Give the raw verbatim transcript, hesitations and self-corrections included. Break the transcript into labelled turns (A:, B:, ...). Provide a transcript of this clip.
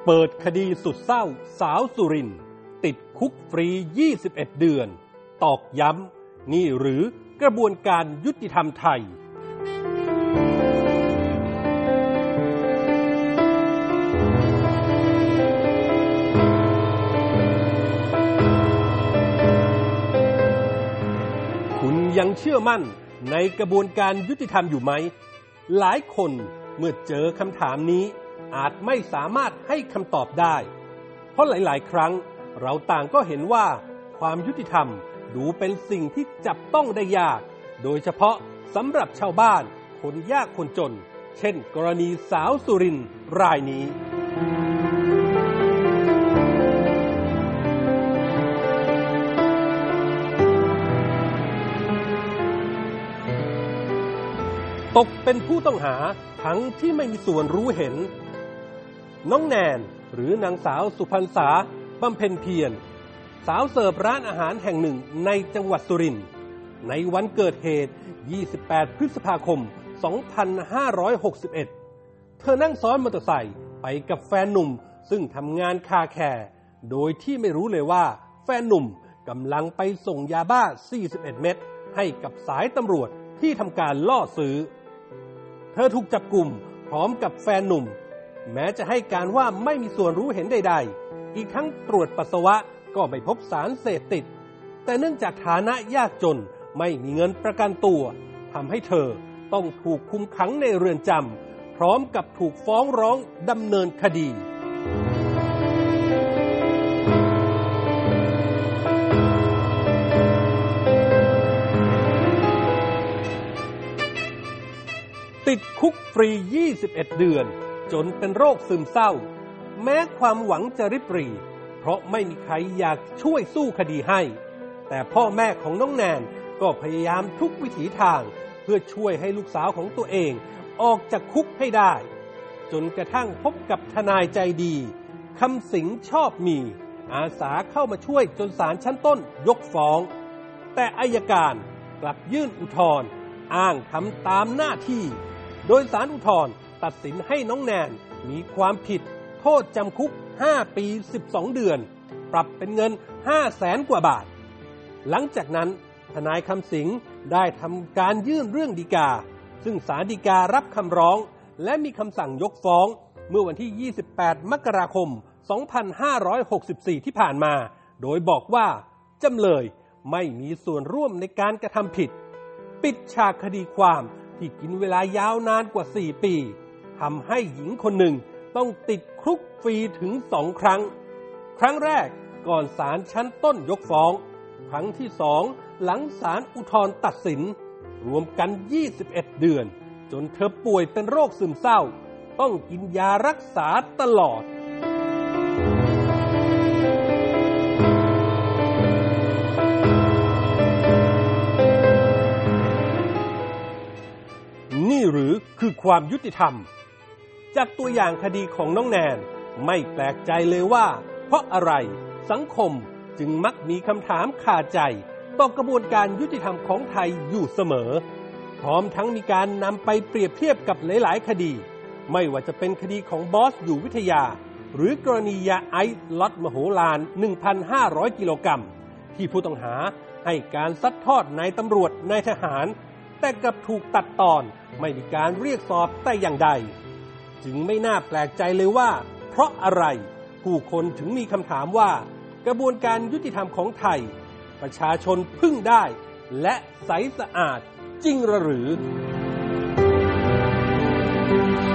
A: เปิดคดีสุดเศร้าสาวสุรินทร์ติดคุกฟรียี่สิบเอ็ดเดือนตอกย้ำนี่หรือกระบวนการยุติธรรมไทยคุณยังเชื่อมั่นในกระบวนการยุติธรรมอยู่ไหมหลายคนเมื่อเจอคำถามนี้อาจไม่สามารถให้คำตอบได้เพราะหลายๆครั้งเราต่างก็เห็นว่าความยุติธรรมดูเป็นสิ่งที่จับต้องได้ยากโดยเฉพาะสำหรับชาวบ้านคนยากคนจนเช่นกรณีสาวสุรินทร์รายนี้ตกเป็นผู้ต้องหาทั้งที่ไม่มีส่วนรู้เห็นน้องแนนหรือนางสาวสุพรรณษาบำเพ็ญเพียรสาวเสิร์ฟร้านอาหารแห่งหนึ่งในจังหวัดสุรินทร์ในวันเกิดเหตุยี่สิบแปดพฤษภาคมสองพันห้าร้อยหกสิบเอ็ดเธอนั่งซ้อนมอเตอร์ไซค์ไปกับแฟนหนุ่มซึ่งทำงานคาแคร์โดยที่ไม่รู้เลยว่าแฟนหนุ่มกำลังไปส่งยาบ้าสี่สิบเอ็ดเม็ดให้กับสายตำรวจที่ทำการล่อซื้อเธอถูกจับกลุ่มพร้อมกับแฟนหนุ่มแม้จะให้การว่าไม่มีส่วนรู้เห็นใดๆอีกทั้งตรวจปัสสาวะก็ไม่พบสารเสพติดแต่เนื่องจากฐานะยากจนไม่มีเงินประกันตัวทำให้เธอต้องถูกคุมขังในเรือนจำพร้อมกับถูกฟ้องร้องดำเนินคดีติดคุกฟรียี่สิบเอ็ดเดือนจนเป็นโรคซึมเศร้าแม้ความหวังจะริบหรี่เพราะไม่มีใครอยากช่วยสู้คดีให้แต่พ่อแม่ของน้องแนนก็พยายามทุกวิถีทางเพื่อช่วยให้ลูกสาวของตัวเองออกจากคุกให้ได้จนกระทั่งพบกับทนายใจดีคำสิงชอบมีอาสาเข้ามาช่วยจนศาลชั้นต้นยกฟ้องแต่อัยการกลับยื่นอุทธรณ์อ้างทำตามหน้าที่โดยศาลอุทธรณ์ตัดสินให้น้องแนนมีความผิดโทษจำคุกห้าปีสิบสองเดือนปรับเป็นเงินห้าแสนกว่าบาทหลังจากนั้นทนายคำสิงได้ทำการยื่นเรื่องฎีกาซึ่งศาลฎีการับคำร้องและมีคำสั่งยกฟ้องเมื่อวันที่ยี่สิบแปดมกราคมสองพันห้าร้อยหกสิบสี่ที่ผ่านมาโดยบอกว่าจำเลยไม่มีส่วนร่วมในการกระทำผิดปิดฉากคดีความที่กินเวลายาวนานกว่าสี่ปีทำให้หญิงคนหนึ่งต้องติดคุกฟรีถึงสองครั้งครั้งแรกก่อนศาลชั้นต้นยกฟ้องครั้งที่สองหลังศาลอุทธรณ์ตัดสินรวมกันยี่สิบเอ็ดเดือนจนเธอป่วยเป็นโรคซึมเศร้าต้องกินยารักษาตลอดนี่หรือคือความยุติธรรมจากตัวอย่างคดีของน้องแนนไม่แปลกใจเลยว่าเพราะอะไรสังคมจึงมักมีคำถามคาใจต่อกระบวนการยุติธรรมของไทยอยู่เสมอพร้อมทั้งมีการนำไปเปรียบเทียบกับหลายๆคดีไม่ว่าจะเป็นคดีของบอสอยู่วิทยาหรือกรณียาไอซ์ล็อตมโหฬาร หนึ่งพันห้าร้อย กิโลกรัมที่ผู้ต้องหาให้การซัดทอดนายตำรวจนายทหารแต่กลับถูกตัดตอนไม่มีการเรียกสอบแต่อย่างใดจึงไม่น่าแปลกใจเลยว่าเพราะอะไรผู้คนถึงมีคำถามว่ากระบวนการยุติธรรมของไทยประชาชนพึ่งได้และใสสะอาดจริงหรือ